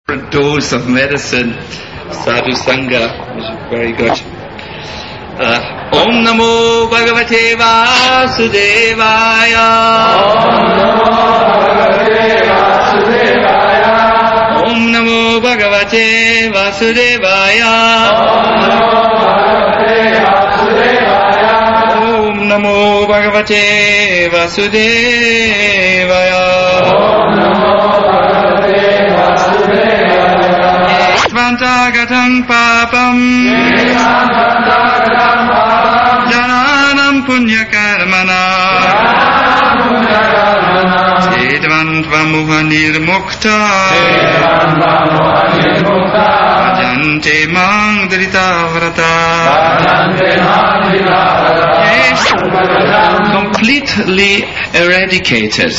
dose of medicine, sadhu sangha, which is very good. Om Namo Bhagavate Vasudevaya. Om Namo Bhagavate Vasudevaya. Om Namo Bhagavate Vasudevaya. Svantagatam papam Jananam punyakarmana Sedvantvamuha nirmukta Bhajante mang dritavrata. Completely eradicated.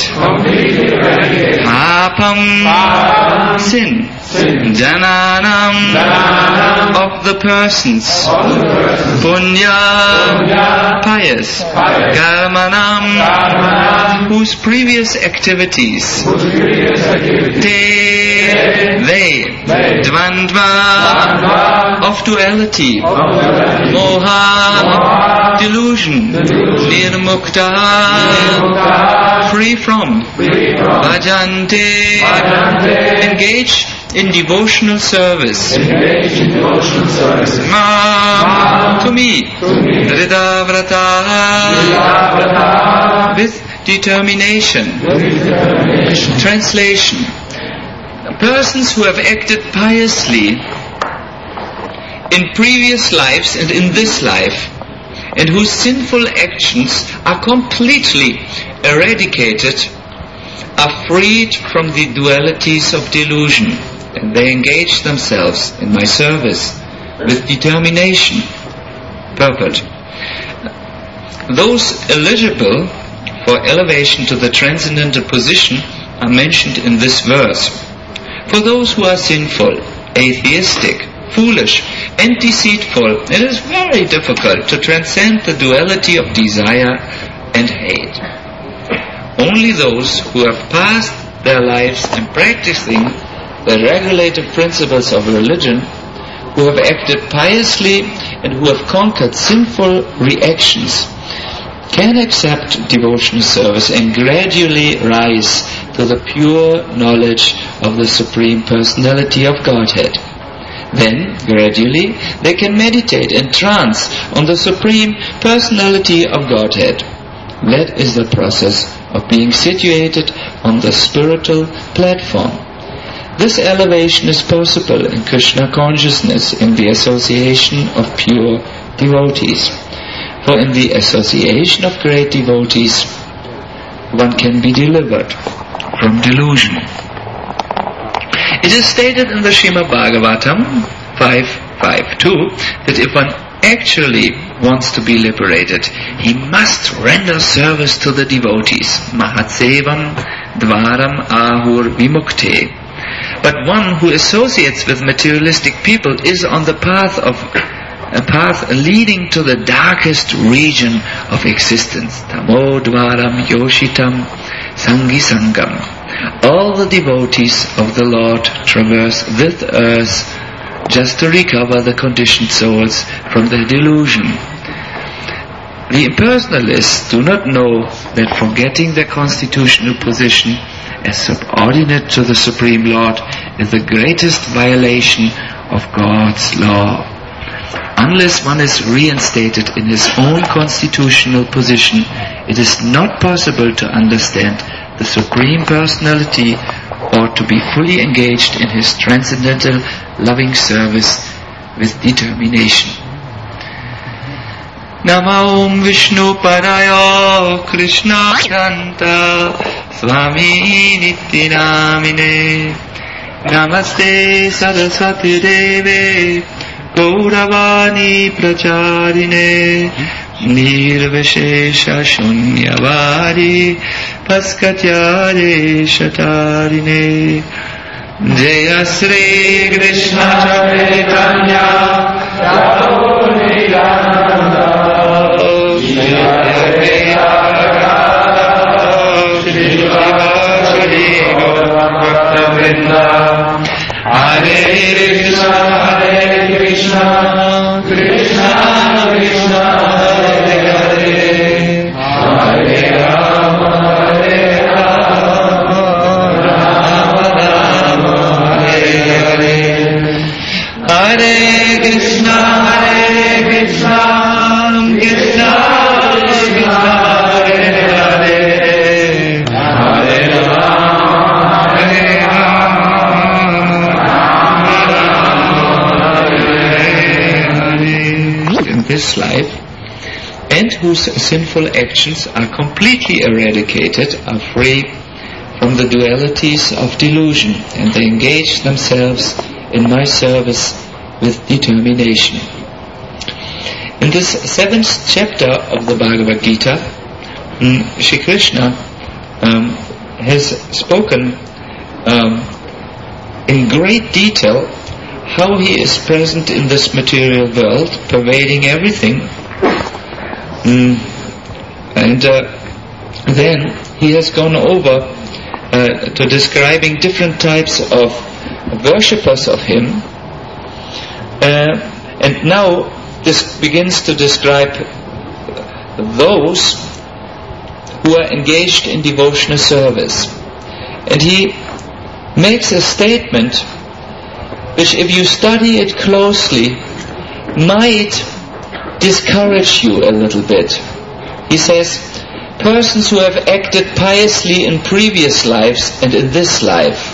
Papam, sin. Jananam, of the persons. Punya, pious. Karmanam, whose previous activities. They. Dvandva, of duality. Moha, delusion. Nirmukta, free from. Bhajante, engage in devotional service. Mam, to me. Hridavrata, with determination. Translation. Persons who have acted piously in previous lives and in this life, and whose sinful actions are completely eradicated, are freed from the dualities of delusion, and they engage themselves in my service with determination. Purport. Those eligible for elevation to the transcendental position are mentioned in this verse. For those who are sinful, atheistic, foolish, and deceitful, it is very difficult to transcend the duality of desire and hate. Only those who have passed their lives in practicing the regulative principles of religion, who have acted piously and who have conquered sinful reactions, can accept devotional service and gradually rise to the pure knowledge of the Supreme Personality of Godhead. Then, gradually, they can meditate in trance on the Supreme Personality of Godhead. That is the process of being situated on the spiritual platform. This elevation is possible in Krishna consciousness in the association of pure devotees. For in the association of great devotees, one can be delivered from delusion. It is stated in the Srimad Bhagavatam 5.5.2 that if one actually wants to be liberated, he must render service to the devotees. Mahatsevam dvaram ahur vimukte. But one who associates with materialistic people is on the path leading to the darkest region of existence. Tamo dvaram yoshitam sangi sangam. All the devotees of the Lord traverse this earth just to recover the conditioned souls from their delusion. The impersonalists do not know that forgetting their constitutional position as subordinate to the Supreme Lord is the greatest violation of God's law. Unless one is reinstated in his own constitutional position, it is not possible to understand the Supreme Personality or to be fully engaged in his transcendental loving service with determination. Namo Om Vishnu Padaya Krishna Kanta Swami Nityanamine Namaste Saraswati Deve Gauravani Pracharine Nirvishesha Shunyavari Paskatyare Shatarine Jaya Sri Krishna Chaitanya Prabhu Nityananda Shri Gaura Bhakta Vrinda this life, and whose sinful actions are completely eradicated, are free from the dualities of delusion, and they engage themselves in my service with determination. In this 7th chapter of the Bhagavad Gita, Shri Krishna has spoken in great detail how he is present in this material world, pervading everything. And then he has gone over to describing different types of worshippers of him. And now this begins to describe those who are engaged in devotional service. And he makes a statement which, if you study it closely, might discourage you a little bit. He says, persons who have acted piously in previous lives and in this life,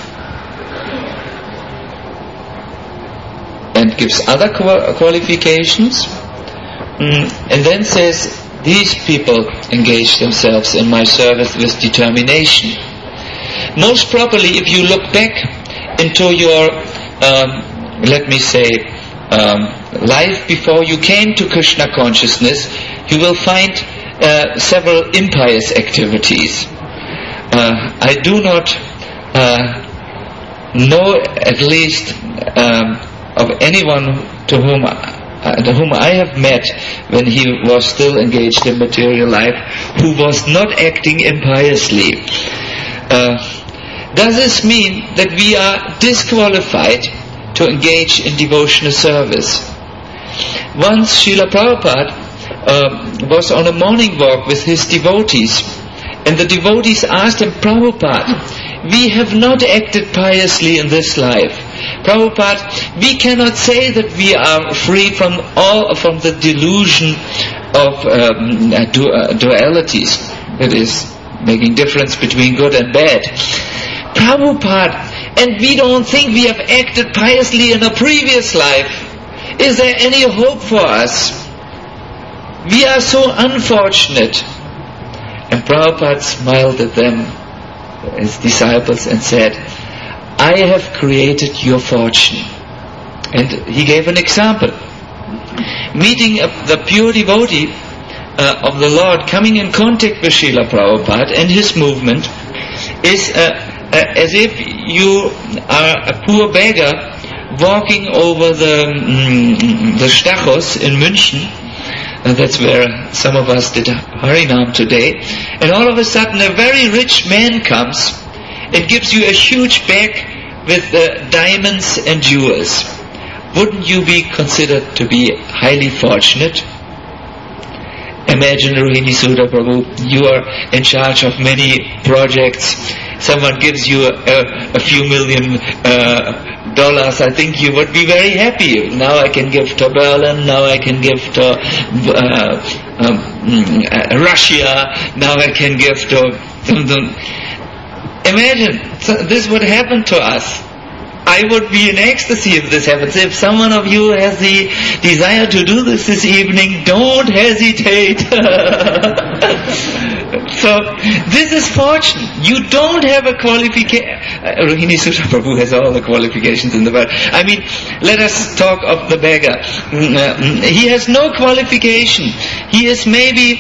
and gives other qualifications, and then says, these people engage themselves in my service with determination. Most probably, if you look back into your, life before you came to Krishna consciousness, you will find several impious activities. I do not know, at least, of anyone to whom I have met when he was still engaged in material life, who was not acting impiously. Does this mean that we are disqualified to engage in devotional service? Once Srila Prabhupada was on a morning walk with his devotees, and the devotees asked him, Prabhupada, we have not acted piously in this life. Prabhupada, we cannot say that we are free from the delusion of dualities, that is, making difference between good and bad. Prabhupada, and we don't think we have acted piously in a previous life. Is there any hope for us? We are so unfortunate. And Prabhupada smiled at them, his disciples, and said, I have created your fortune. And he gave an example. Meeting the pure devotee of the Lord, coming in contact with Srila Prabhupada and his movement, is as if you are a poor beggar walking over the Stachos in München. That's where some of us did Harinam today. And all of a sudden a very rich man comes and gives you a huge bag with diamonds and jewels. Wouldn't you be considered to be highly fortunate? Imagine, Rohini Sudha Prabhu, you are in charge of many projects. Someone gives you a few $1 million. I think you would be very happy. Now I can give to Berlin, now I can give to Russia, now I can give to... Imagine, this would happen to us. I would be in ecstasy if this happens. If someone of you has the desire to do this evening, don't hesitate. So, this is fortune. You don't have a qualification. Rohini Sudha Prabhu has all the qualifications in the world. I mean, let us talk of the beggar. He has no qualification. He is maybe...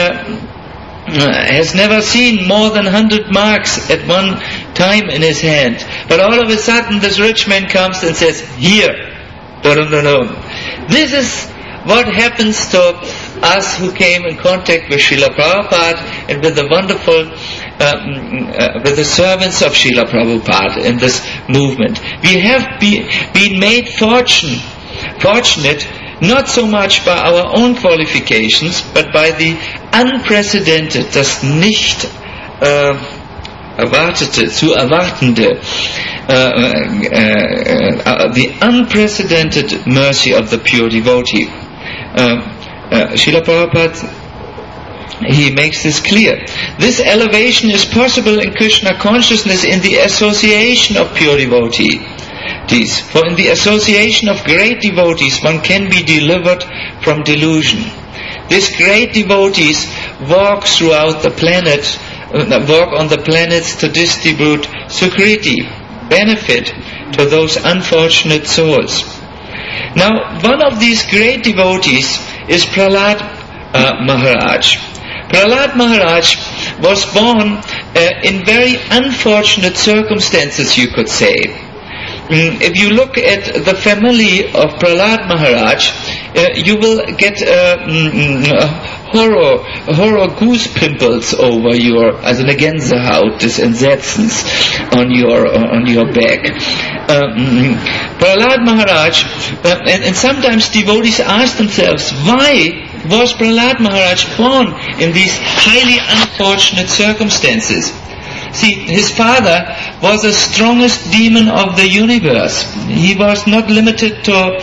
has never seen more than 100 marks at one time in his hand. But all of a sudden this rich man comes and says, here. This is what happens to us who came in contact with Srila Prabhupada and with the wonderful, with the servants of Srila Prabhupada in this movement. We have been made fortunate not so much by our own qualifications, but by the unprecedented, das nicht erwartete, zu erwartende, the unprecedented mercy of the pure devotee. Srila Prabhupada, he makes this clear. This elevation is possible in Krishna consciousness in the association of pure devotee. For in the association of great devotees, one can be delivered from delusion. These great devotees walk throughout the planet, walk on the planets to distribute sukriti, benefit to those unfortunate souls. Now, one of these great devotees is Prahlad Maharaj. Prahlad Maharaj was born in very unfortunate circumstances, you could say. If you look at the family of Prahlad Maharaj, you will get horror goose pimples over your, also eine Gänsehaut des Entsetzens on your back. Prahlad Maharaj, and sometimes devotees ask themselves, why was Prahlad Maharaj born in these highly unfortunate circumstances? See, his father was the strongest demon of the universe. He was not limited to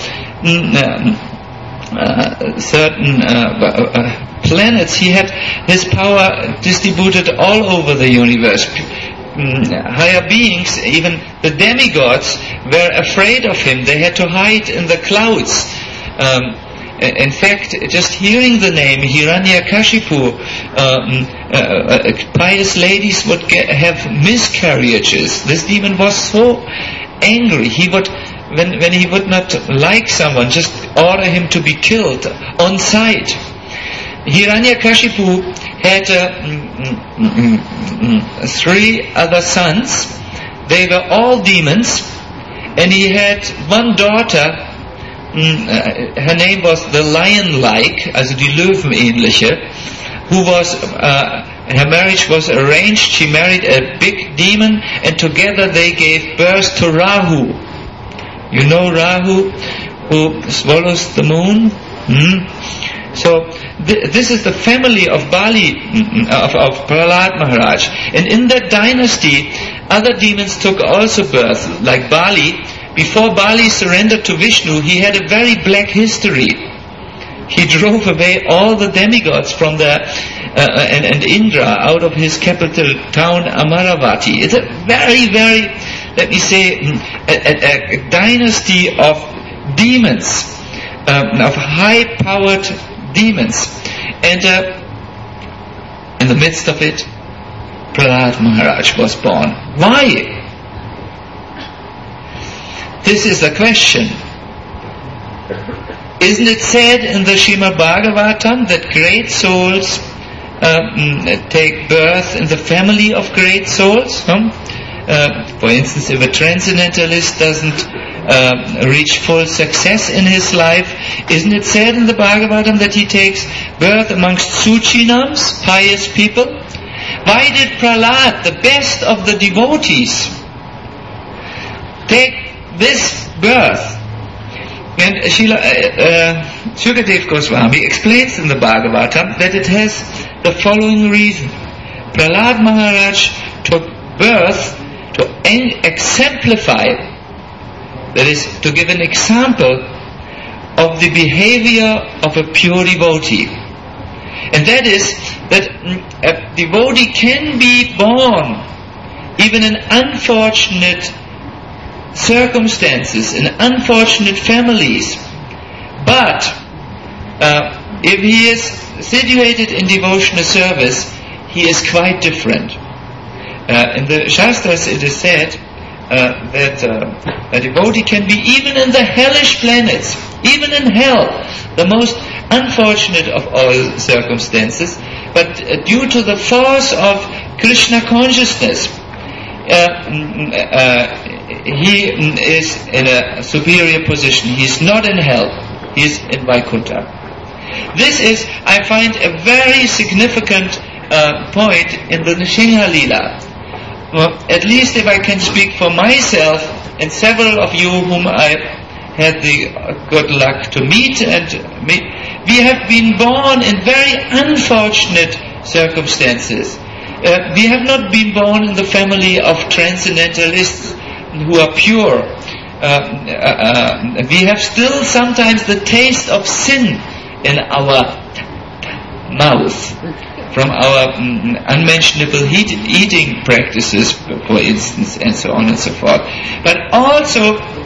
certain planets. He had his power distributed all over the universe. Higher beings, even the demigods, were afraid of him. They had to hide in the clouds. In fact, just hearing the name Hiranyakashipu, pious ladies would have miscarriages. This demon was so angry. He would, when he would not like someone, just order him to be killed on sight. Hiranyakashipu had 3 other sons. They were all demons, and he had one daughter. Her name was the lion-like, also die Löwenähnliche, who was, her marriage was arranged. She married a big demon, and together they gave birth to Rahu. You know Rahu, who swallows the moon? So this is the family of Bali, of Prahlad Maharaj. And in that dynasty, other demons took also birth, like Bali. Before Bali surrendered to Vishnu, he had a very black history. He drove away all the demigods from and Indra out of his capital town Amaravati. It's a very, very, let me say, a dynasty of demons, of high-powered demons. And in the midst of it, Prahlad Maharaj was born. Why? This is the question. Isn't it said in the Srimad Bhagavatam that great souls take birth in the family of great souls? For instance, if a transcendentalist doesn't reach full success in his life, isn't it said in the Bhagavatam that he takes birth amongst Suchinams, pious people? Why did Prahlad, the best of the devotees, take this birth? And Shukadev Goswami explains in the Bhagavatam that it has the following reason. Prahlad Maharaj took birth to exemplify, that is, to give an example of the behavior of a pure devotee. And that is that a devotee can be born even in unfortunate circumstances, in unfortunate families, but if he is situated in devotional service, he is quite different. In the Shastras it is said that a devotee can be even in the hellish planets, even in hell, the most unfortunate of all circumstances, but due to the force of Krishna consciousness, he is in a superior position. He is not in hell. He is in Vaikuntha. This is, I find, a very significant point in the Nrsimha Leela. At least if I can speak for myself and several of you whom I had the good luck to meet, we have been born in very unfortunate circumstances. We have not been born in the family of transcendentalists who are pure. We have still sometimes the taste of sin in our mouth from our unmentionable eating practices, for instance, and so on and so forth. But also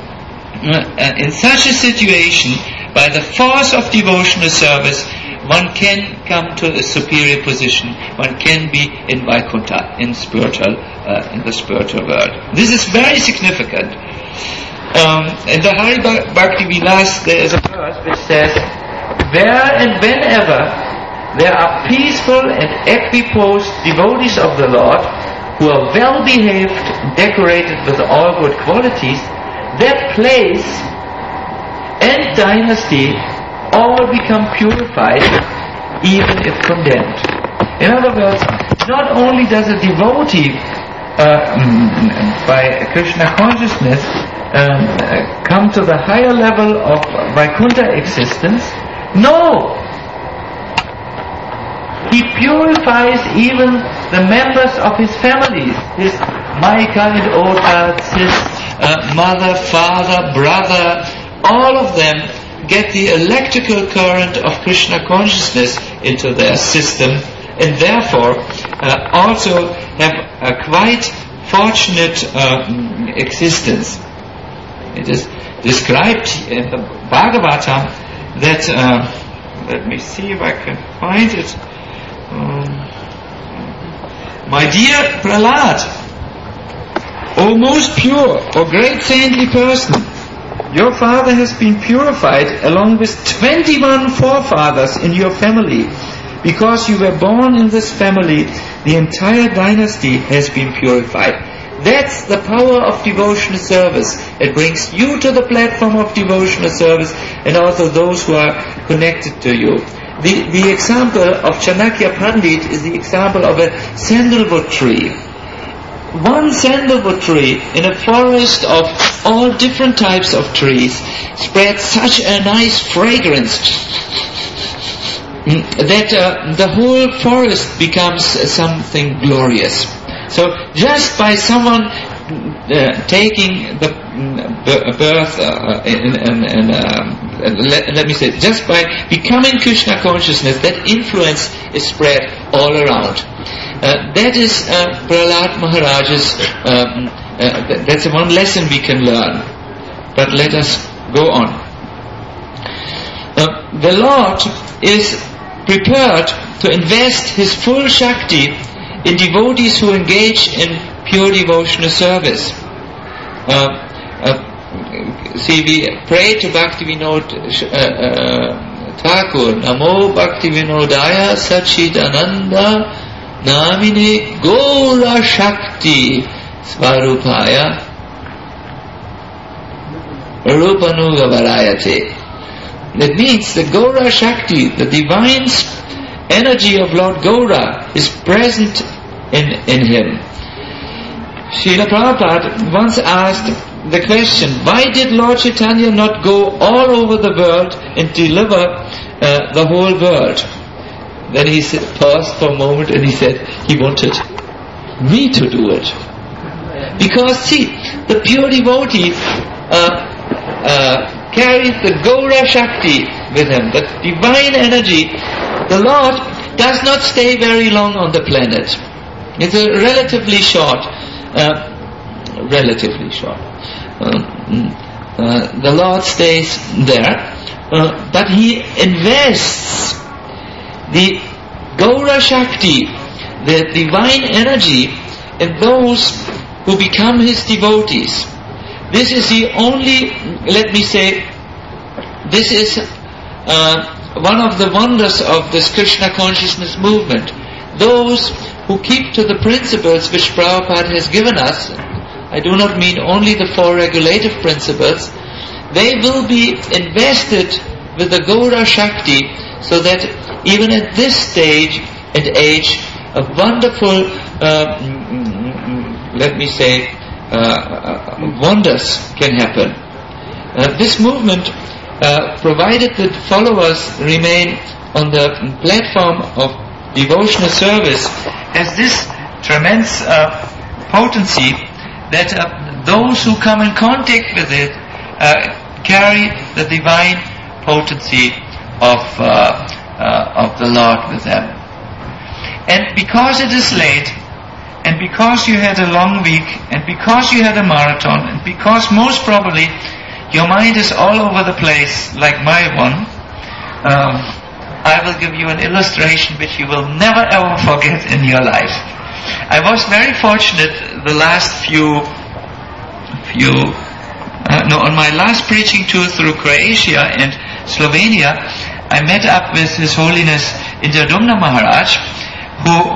in such a situation, by the force of devotional service, one can come to a superior position. One can be in Vaikuntha, in the spiritual world. This is very significant. In the Hari Bhakti Vilas, there is a verse which says, "Where and whenever there are peaceful and equiposed devotees of the Lord, who are well behaved, decorated with all good qualities, that place and dynasty all become purified, even if condemned." In other words, not only does a devotee by Krishna consciousness come to the higher level of Vaikuntha existence, no! He purifies even the members of his families, his Maika and Otats, his mother, father, brother, all of them get the electrical current of Krishna consciousness into their system, and therefore also have a quite fortunate existence. It is described in the Bhagavatam that, let me see if I can find it. My dear Prahlad, O most pure, O great saintly person, your father has been purified along with 21 forefathers in your family. Because you were born in this family, the entire dynasty has been purified. That's the power of devotional service. It brings you to the platform of devotional service and also those who are connected to you. The example of Chanakya Pandit is the example of a sandalwood tree. One sandalwood tree in a forest of all different types of trees spreads such a nice fragrance that the whole forest becomes something glorious. So just by someone taking the birth, let me say, just by becoming Krishna consciousness, that influence is spread all around. That is Prahlad Maharaj's, that's one lesson we can learn. But let us go on. The Lord is prepared to invest His full Shakti in devotees who engage in pure devotional service. See, we pray to Bhaktivinoda Thakur, Namo Bhaktivinodaya Sachidananda Namine Gaura Shakti Svarupaya Rupanuga Varayate. That means the Gaura Shakti, the divine energy of Lord Gaura, is present in him. Srila Prabhupada once asked the question, why did Lord Chaitanya not go all over the world and deliver the whole world? Then he paused for a moment and he said, he wanted me to do it. Because see, the pure devotee carries the Gaura Shakti with him, the divine energy. The Lord does not stay very long on the planet. It's a relatively short. The Lord stays there, but He invests the Gaura Shakti, the divine energy, in those who become His devotees. This is the only, let me say, this is one of the wonders of this Krishna consciousness movement. Those who keep to the principles which Prabhupada has given us, I do not mean only the four regulative principles, they will be invested with the Gaura Shakti, so that even at this stage and age, a wonderful, let me say, wonders can happen. This movement, provided that followers remain on the platform of devotional service, has this tremendous potency that those who come in contact with it carry the divine potency of the Lord with them. And because it is late, and because you had a long week, and because you had a marathon, and because most probably your mind is all over the place like my one, I will give you an illustration which you will never ever forget in your life. I was very fortunate the last on my last preaching tour through Croatia and Slovenia, I met up with His Holiness Indradyumna Maharaj, who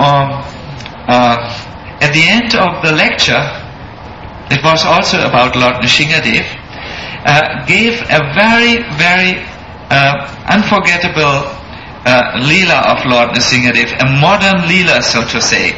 at the end of the lecture, it was also about Lord Nrsingadev, gave a very, very unforgettable Leela of Lord Nrsingadev, a modern Leela, so to say.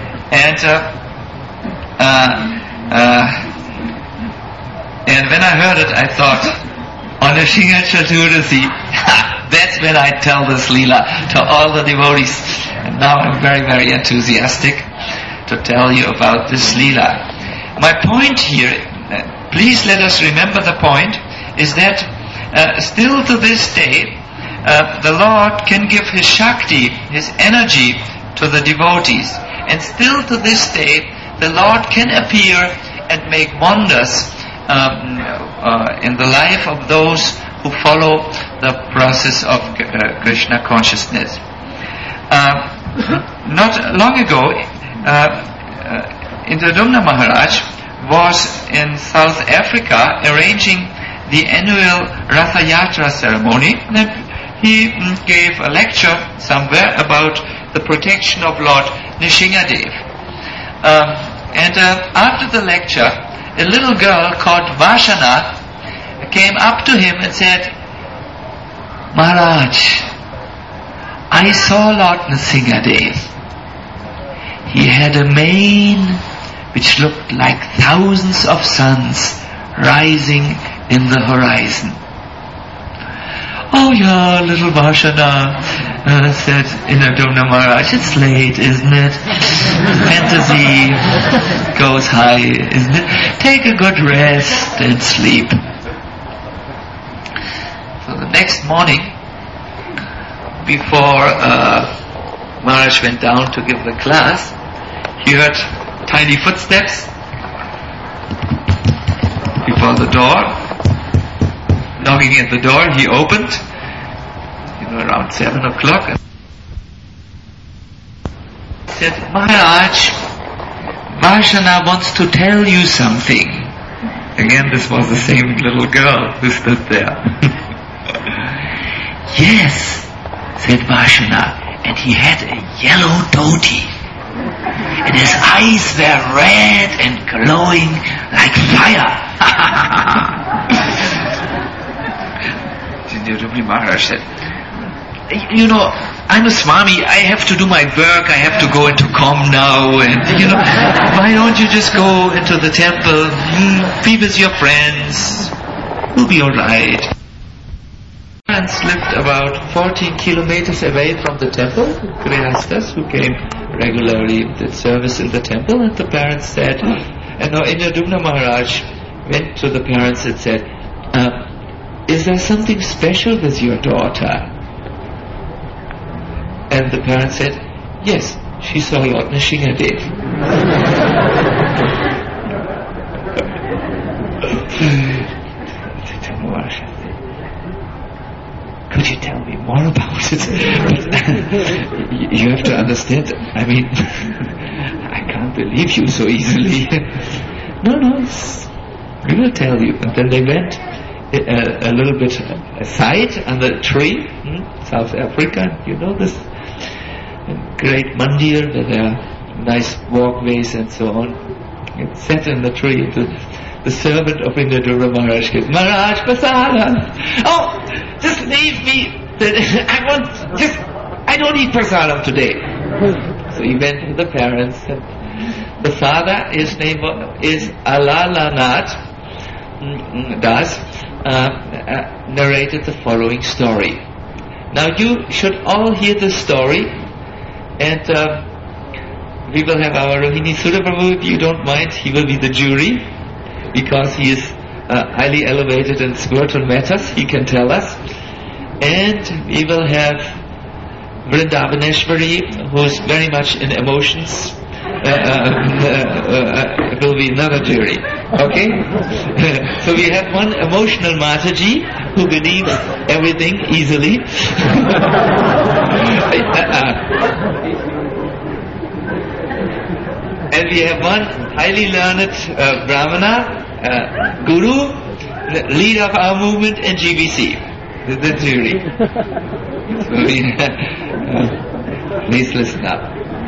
And when I heard it, I thought, on Nrsinga Chaturdashi, that's when I tell this Leela to all the devotees. And now I'm very, very enthusiastic to tell you about this Leela. My point here, please let us remember the point, is that still to this day, the Lord can give His Shakti, His energy to the devotees. And still to this day, the Lord can appear and make wonders in the life of those who follow the process of Krishna consciousness. Not long ago, Indradyumna Maharaj was in South Africa arranging the annual Ratha Yatra ceremony, and he gave a lecture somewhere about the protection of Lord Nrsingadev. And after the lecture, a little girl called Vashana came up to him and said, Maharaj, I saw Lord Nrsingadev. He had a mane which looked like thousands of suns rising in the horizon. Oh yeah, little Vashana, said Indradyumna Maharaj, it's late, isn't it? Fantasy goes high, isn't it? Take a good rest and sleep. So the next morning, before Maharaj went down to give the class, he heard tiny footsteps before the door. Knocking at the door, he opened, around 7 o'clock, and said, Maharaj, Vashana wants to tell you something. Again, this was the same little girl who stood there. Yes, said Vashana, and he had a yellow dhoti, and his eyes were red and glowing like fire. Indradyumna Maharaj said, I'm a Swami, I have to do my work, I have to go into Com now, and why don't you just go into the temple, be with your friends, you'll be alright. Parents lived about 14 kilometers away from the temple, Grihasthas, who came regularly and did service in the temple, and the parents said, and now Indradyumna Maharaj went to the parents and said, is there something special with your daughter? And the parents said, yes, she saw Lord Nrsingadev. Could you tell me more about it? You have to understand, I mean, I can't believe you so easily. No, we will tell you. And then they went a little bit aside on the tree, South Africa, this great mandir where there are nice walkways and so on. It sat in the tree. The servant of Indradyumna Maharaj said, Maharaj, prasadam. Oh, just leave me. I don't eat prasadam today. So he went to the parents. And the father, his name is Alalanath Das, narrated the following story. Now you should all hear this story, and we will have our Rohini Suraprabhu, if you don't mind. He will be the jury, because he is highly elevated in spiritual matters. He can tell us. And we will have Vrindavaneshwari, who is very much in emotions, will be another jury. Okay? So we have one emotional Mataji who believes everything easily. And we have one highly learned Brahmana, Guru, the leader of our movement in GBC. The jury. Please listen up.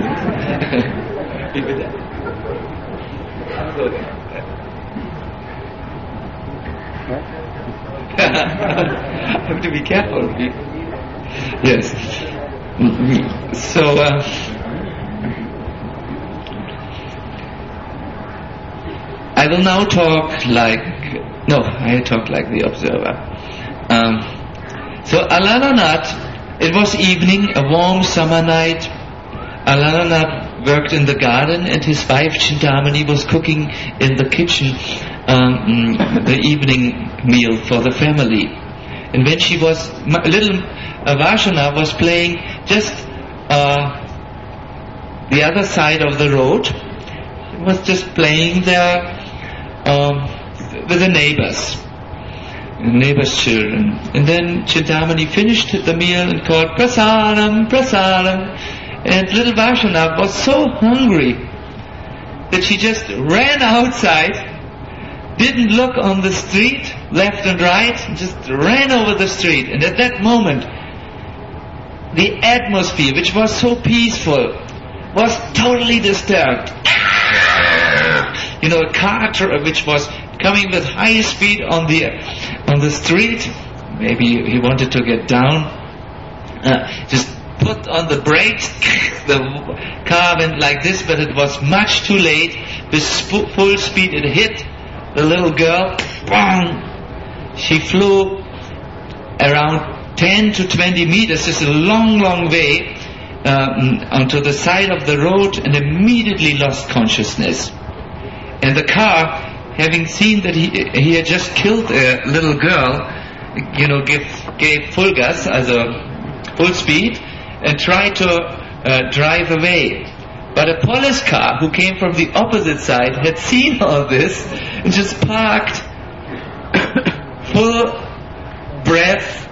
I have to be careful. Yes. So, I will now talk like the observer. So Alalanath, it was evening, a warm summer night. Alalanath worked in the garden and his wife Chintamani was cooking in the kitchen the evening meal for the family. And when she was, little Vashana was playing just the other side of the road. She was just playing there with the neighbors' children. And then Chintamani finished the meal and called prasadam, prasadam. And little Vashana was so hungry that she just ran outside, didn't look on the street, left and right, just ran over the street. And at that moment, the atmosphere, which was so peaceful, was totally disturbed. A car which was coming with high speed on the street, maybe he wanted to get down, just put on the brakes, the car went like this, but it was much too late. With full speed it hit the little girl, bang! She flew around 10 to 20 meters, just a long, long way, onto the side of the road and immediately lost consciousness. And the car, having seen that he had just killed a little girl, gave full gas, full speed, and tried to drive away. But a police car who came from the opposite side had seen all this and just parked full breath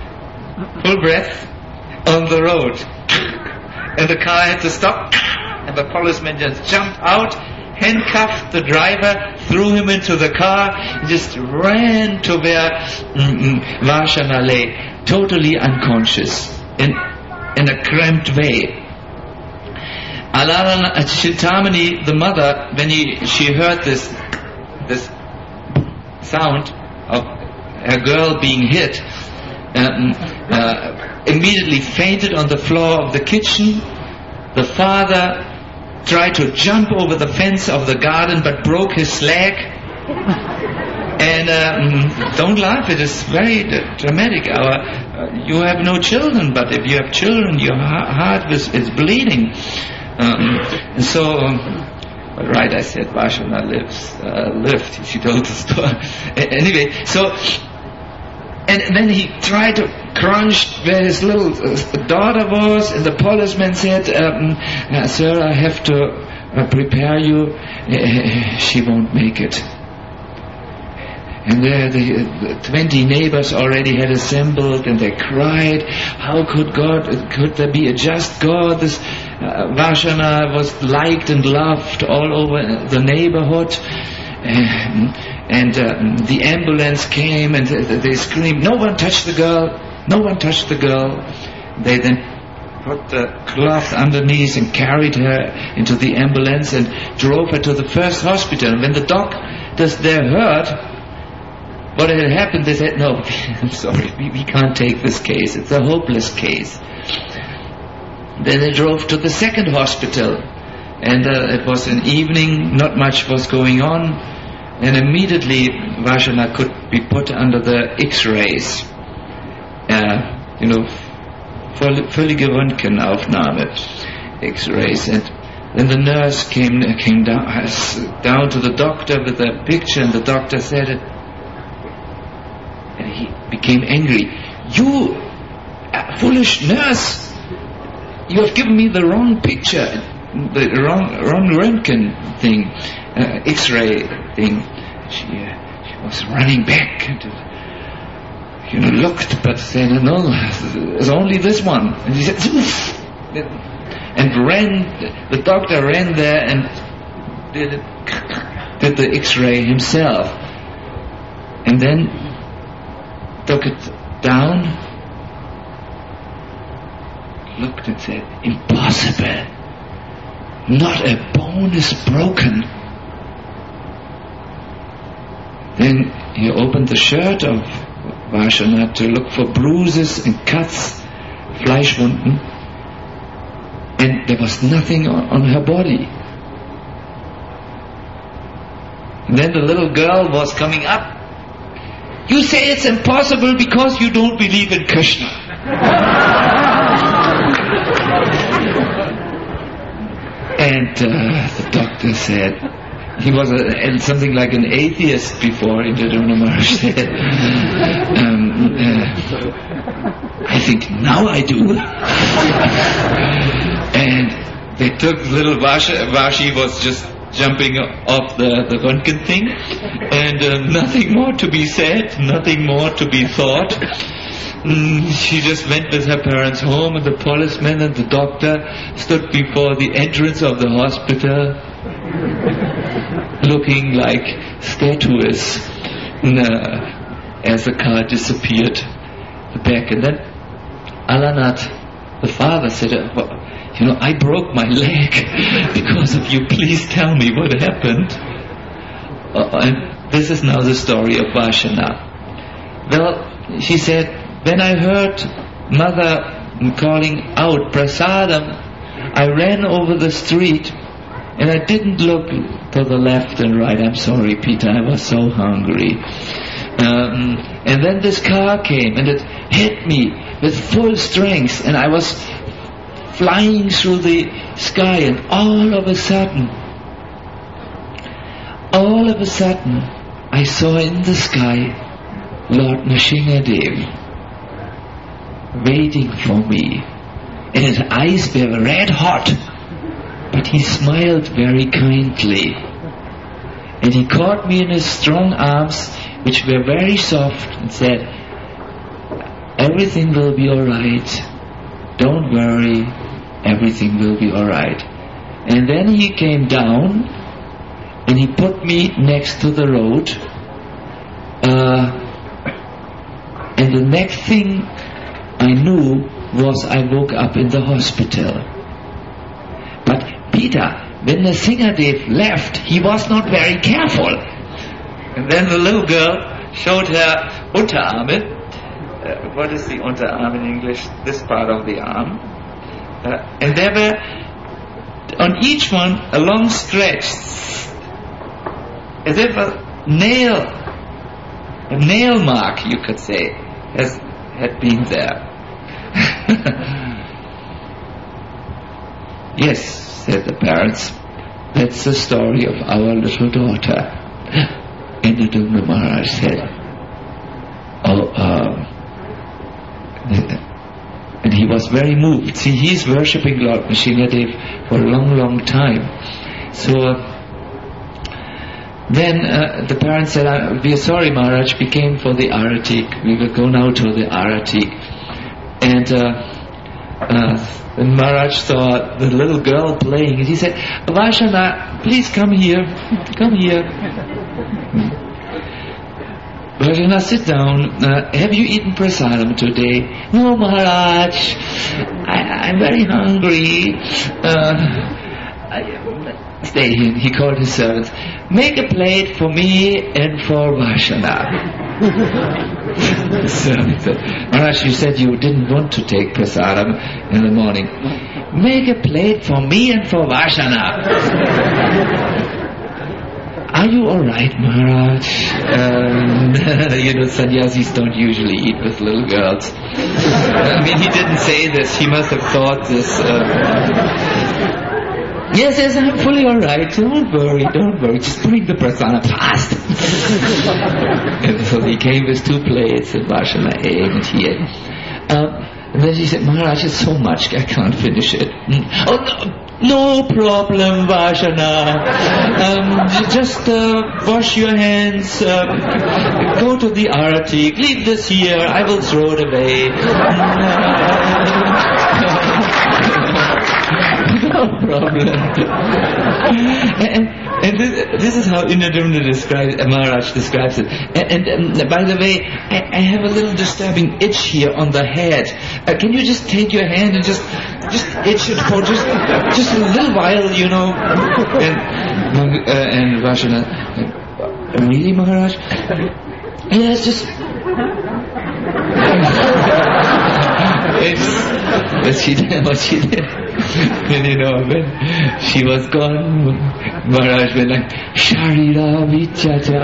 on the road. And the car had to stop, and the policeman just jumped out, handcuffed the driver, threw him into the car, and just ran to where Vashana lay, totally unconscious, in a cramped way. Chintamani, the mother, when she heard this sound of a girl being hit, immediately fainted on the floor of the kitchen. The father tried to jump over the fence of the garden but broke his leg. And don't laugh, it is very dramatic. You have no children, but if you have children, your heart is bleeding. Right, I said Vashana lived. She told the story. Anyway, so, and then he tried to crunch where his little daughter was, and the policeman said, sir, I have to prepare you. She won't make it. And there the 20 neighbors already had assembled, and they cried, how could there be a just God? This Vashana was liked and loved all over the neighborhood. And the ambulance came, and they screamed, no one touched the girl, no one touched the girl. They then put the cloth underneath and carried her into the ambulance and drove her to the first hospital. And when the doctors there heard what had happened, they said, no, I'm sorry, we can't take this case. It's a hopeless case. Then they drove to the second hospital, and it was an evening, not much was going on, and immediately Vashana could be put under the X-rays, völlige Röntgenaufnahme, X-rays, and then the nurse came down to the doctor with a picture, and the doctor said it. And he became angry. You foolish nurse, you have given me the wrong picture. the wrong Röntgen thing, X-ray thing. She was running back and looked, but said, no, there's only this one. And he said, oof, and the doctor ran there and did the X-ray himself, and then took it down, looked and said, impossible. Not a bone is broken. Then he opened the shirt of Vashana to look for bruises and cuts, Fleischwunden, and there was nothing on her body. And then the little girl was coming up. You say it's impossible because you don't believe in Krishna. And the doctor said, he was something like an atheist before, Indradyumna Maharaj said, I think now I do. And they took little Vashi was just jumping off the Röntgen thing, and nothing more to be said, nothing more to be thought. She just went with her parents home, and the policeman and the doctor stood before the entrance of the hospital looking like statues as the car disappeared the back. And then Alanath, the father, said, I broke my leg because of you. Please tell me what happened. And this is now the story of Vashana. Well, she said, when I heard mother calling out prasadam, I ran over the street and I didn't look to the left and right. I'm sorry, Peter, I was so hungry. And then this car came and it hit me with full strength, and I was flying through the sky, and all of a sudden, I saw in the sky Lord Nrsimhadev waiting for me, and his eyes were red hot, but he smiled very kindly, and he caught me in his strong arms, which were very soft, and said, everything will be alright, don't worry, everything will be alright. And then he came down and he put me next to the road, and the next thing I knew was I woke up in the hospital. But Peter, when Nrsimhadev left, he was not very careful. And then the little girl showed her Unterarme. What is the Unterarm in English? This part of the arm. And there were on each one a long stretch, as if a nail mark, you could say, had been there. Yes, said the parents, that's the story of our little daughter. Indradyumna Maharaj said, and he was very moved. See, he's worshipping Lord Nrsimhadev for a long, long time. So then the parents said, we are sorry, Maharaj, we came for the Aratik. We will go now to the Aratik. And when Maharaj saw the little girl playing, he said, Vashana, please come here. Come here. Vashana, sit down. Have you eaten prasadam today? No, Maharaj. I'm very hungry. Stay here. He called his servants. Make a plate for me and for Vashana. The servant said, Maharaj, you said you didn't want to take prasadam in the morning. Make a plate for me and for Vashana. Are you alright, Maharaj? Sannyasis don't usually eat with little girls. He didn't say this. He must have thought this. Yes, I'm fully alright. Don't worry. Just bring the prasadam fast. And so he came with 2 plates and Vashana ate and he ate. And then she said, Maharaj, it's so much, I can't finish it. Oh, no problem, Vajana. Just wash your hands, go to the arati, leave this here, I will throw it away. No problem. And this is how Indradyumna Maharaj describes it. And by the way, I have a little disturbing itch here on the head. Can you just take your hand and just itch it for just a little while, you know? And Vajana, really, Maharaj? Yes, just... But she did what she did. And you know, when she was gone, Maharaj went like, Sharira Vichacha.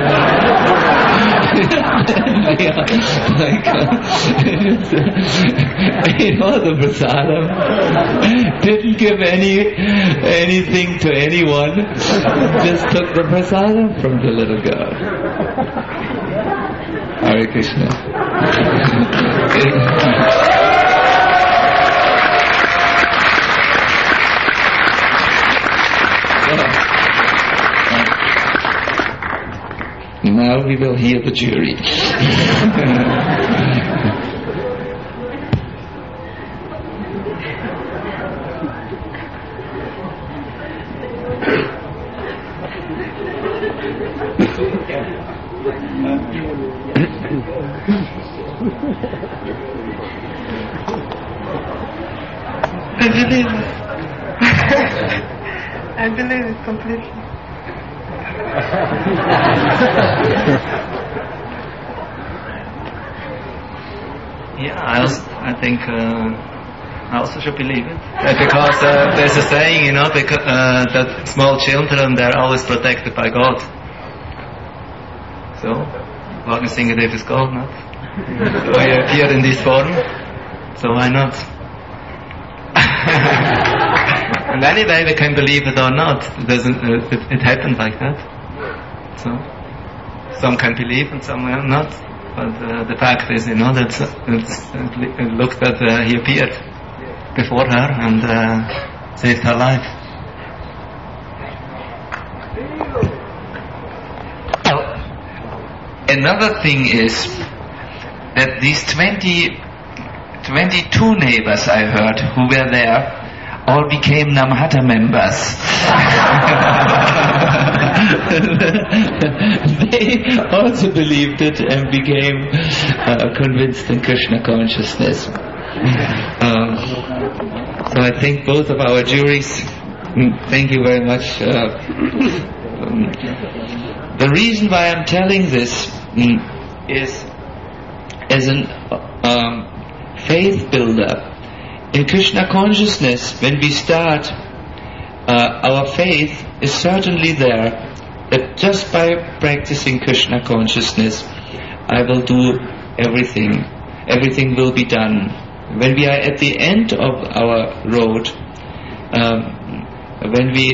Ate all the prasadam, didn't give anything to anyone, just took the prasadam from the little girl. Hare Krishna. Now we will hear the jury. I believe it completely. Yeah, I think I also should believe it. Because there's a saying, you know, that small children, they're always protected by God. So, Wagensingerdev is God, not? I appear in this form, so why not? And anyway, we can believe it or not. It happened like that. So, some can believe and some will not. But the fact is, you know, that it looked that he appeared before her and saved her life. Another thing is that these 22 neighbors I heard who were there all became Namhata members. They also believed it and became convinced in Krishna consciousness. So I thank both of our juries. Thank you very much. The reason why I'm telling this is as an faith builder. In Krishna consciousness, when we start, our faith is certainly there that just by practicing Krishna consciousness, I will do everything. Everything will be done. When we are at the end of our road, when we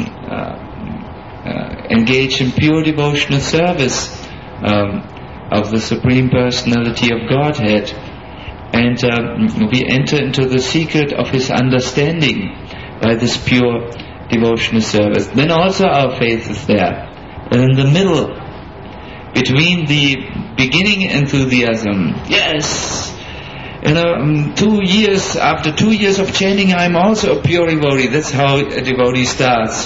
engage in pure devotional service of the Supreme Personality of Godhead, and we enter into the secret of His understanding by this pure devotional service, then also our faith is there. And in the middle, between the beginning enthusiasm, yes, you know, 2 years, after 2 years of chanting, I'm also a pure devotee. That's how a devotee starts.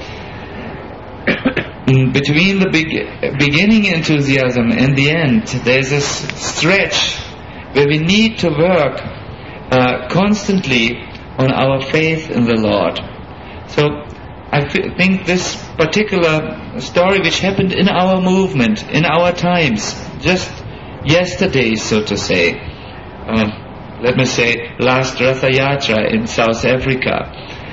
Between the beginning enthusiasm and the end, there's a stretch where we need to work constantly on our faith in the Lord. So I think this particular story which happened in our movement, in our times, just yesterday, so to say, let me say last Ratha Yatra in South Africa,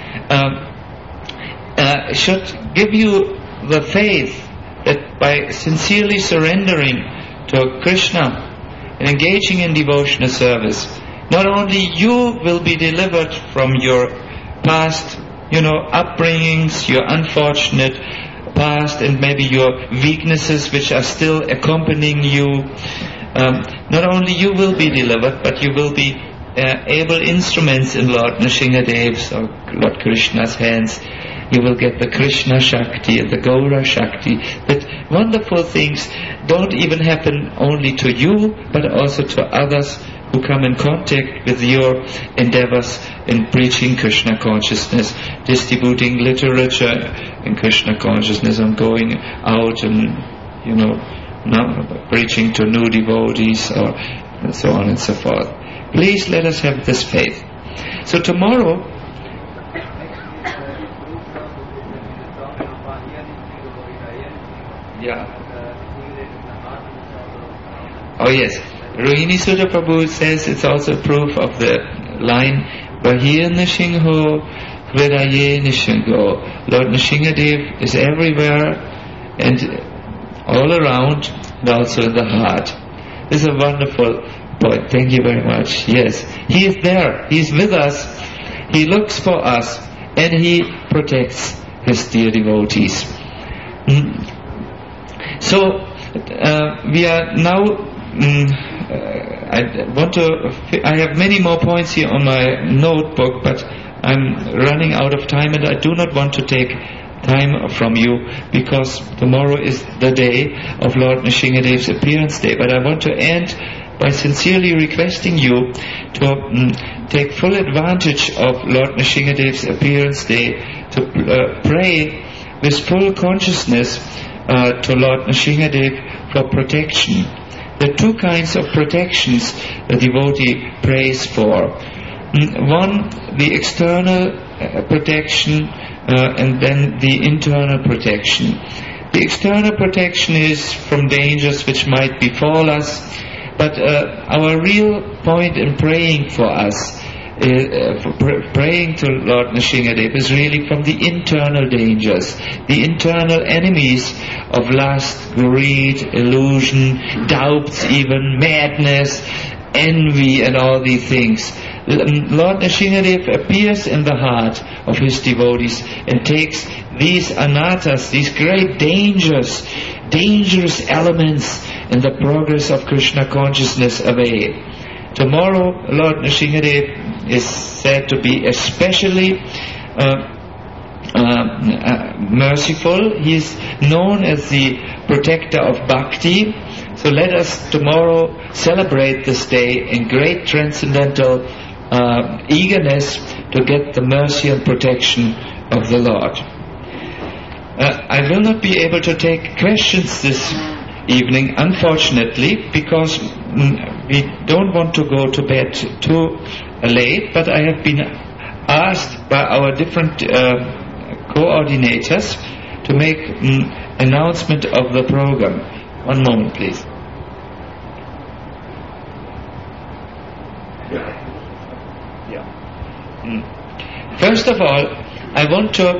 should give you the faith that by sincerely surrendering to Krishna and engaging in devotional service, not only you will be delivered from your past, upbringings, your unfortunate past, and maybe your weaknesses which are still accompanying you. Not only you will be delivered, but you will be able instruments in Lord Nrsingadev's or Lord Krishna's hands. You will get the Krishna Shakti and the Gaura Shakti. That wonderful things don't even happen only to you, but also to others who come in contact with your endeavors in preaching Krishna consciousness, distributing literature in Krishna consciousness, and going out and, preaching to new devotees, or so on and so forth. Please let us have this faith. So tomorrow, oh yes, Rohini Sutta Prabhu says it's also proof of the line Bahir Nrsimho Hridaye Nrsimho. Lord Nrsingadev is everywhere and all around, and also in the heart. This is a wonderful point. Thank you very much. Yes, He is there. He is with us. He looks for us, and He protects His dear devotees. So we are now. I have many more points here on my notebook, but I'm running out of time, and I do not want to take time from you, because tomorrow is the day of Lord Nrsingadev's appearance day. But I want to end by sincerely requesting you to take full advantage of Lord Nrsingadev's appearance day, to pray with full consciousness to Lord Nrsingadev for protection. There are two kinds of protections the devotee prays for. One, the external protection, and then the internal protection. The external protection is from dangers which might befall us, but our real point in praying for us, praying to Lord Nrsingadev, is really from the internal dangers, the internal enemies of lust, greed, illusion, doubts even, madness, envy, and all these things. Lord Nrsingadev appears in the heart of His devotees and takes these anatas, these great dangerous elements in the progress of Krishna consciousness away. Tomorrow, Lord Nrsingadev is said to be especially merciful. He is known as the protector of bhakti. So let us tomorrow celebrate this day in great transcendental eagerness to get the mercy and protection of the Lord. I will not be able to take questions this evening, unfortunately, because we don't want to go to bed too late, but I have been asked by our different coordinators to make an announcement of the program. One moment, please. First of all, I want to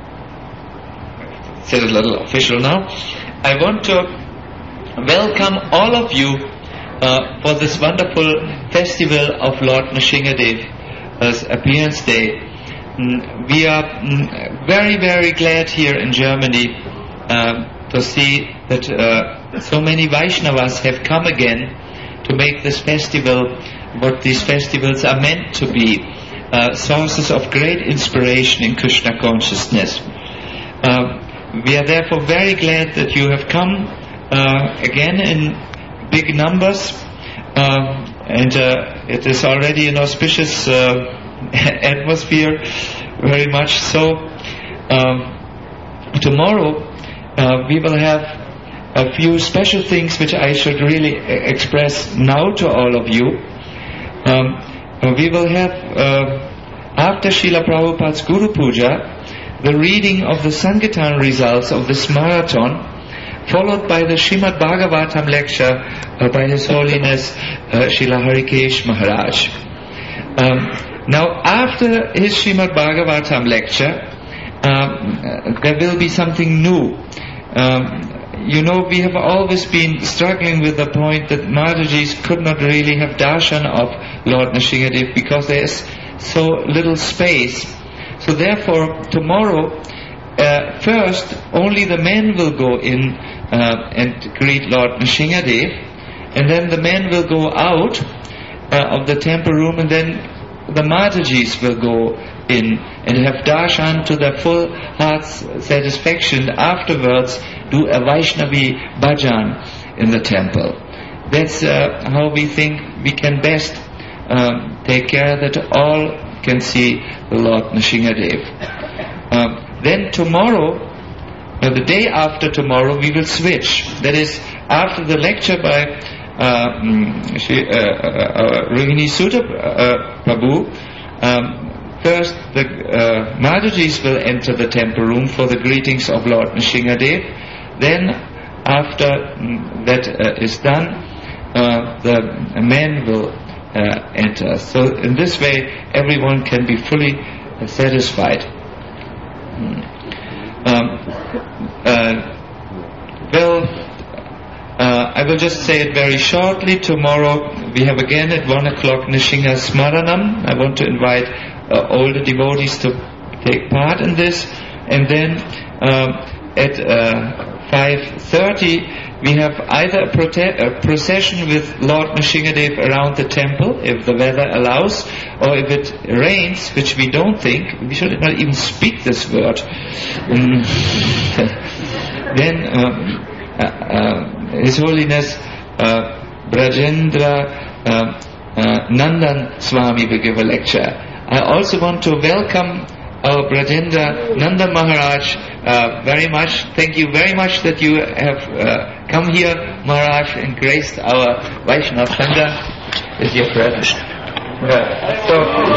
say a little official now. I want to welcome all of you for this wonderful festival of Lord Nrsingadev's appearance day. We are very, very glad here in Germany to see that so many Vaishnavas have come again to make this festival what these festivals are meant to be, sources of great inspiration in Krishna consciousness. We are therefore very glad that you have come again in big numbers, and it is already an auspicious atmosphere, very much so. Tomorrow we will have a few special things which I should really express now to all of you. We will have, after Srila Prabhupada's Guru Puja, the reading of the Sankirtan results of this marathon, followed by the Srimad Bhagavatam lecture by His Holiness Srila Harikesh Maharaj. Now, after his Srimad Bhagavatam lecture, there will be something new. We have always been struggling with the point that Madhujis could not really have darshan of Lord Nrsingadev because there is so little space. So therefore, tomorrow, first, only the men will go in and greet Lord Nrsingadev, and then the men will go out, of the temple room, and then the Matajis will go in and have darshan to their full heart's satisfaction. Afterwards, do a Vaishnavi bhajan in the temple. That's how we think we can best take care that all can see the Lord Nrsimhadev. Then tomorrow, the day after tomorrow, we will switch. That is, after the lecture by Rohini Sudha Prabhu, first the Madhujis will enter the temple room for the greetings of Lord Nrsimhadev. Then, after that is done, the men will enter. So in this way, everyone can be fully satisfied. I will just say it very shortly. Tomorrow we have again at 1 o'clock Nrsimha Smaranam. I want to invite all the devotees to take part in this. And then at 5:30 we have either a procession with Lord Nrsimhadev around the temple, if the weather allows, or if it rains, which we don't think, we should not even speak this word. Then His Holiness Brajendra Nandan Swami will give a lecture. I also want to welcome our Brajendra Nanda Maharaj very much. Thank you very much that you have come here, Maharaj, and graced our Vaishnava Sangha with your presence. So,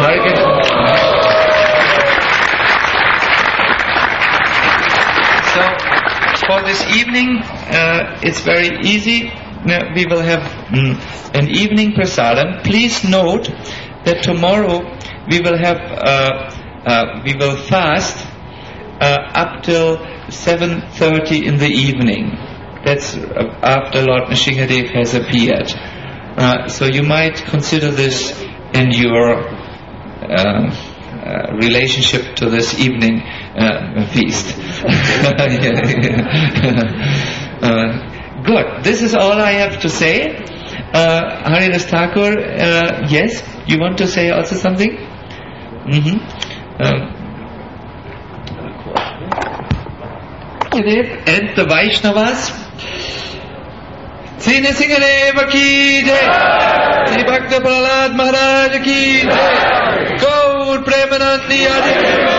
for this evening, it's very easy. We will have an evening prasadam. Please note that tomorrow we will have we will fast up till 7:30 in the evening. That's after Lord Nrsimhadev has appeared. So you might consider this in your relationship to this evening feast. Good. This is all I have to say. Haridas Thakur, yes, you want to say also something? And the Vaishnavas. Sri Nrsimhadev ki jai, Sri Bhakta Prahlad Maharaj ki jai, Gaur Premanandi Adi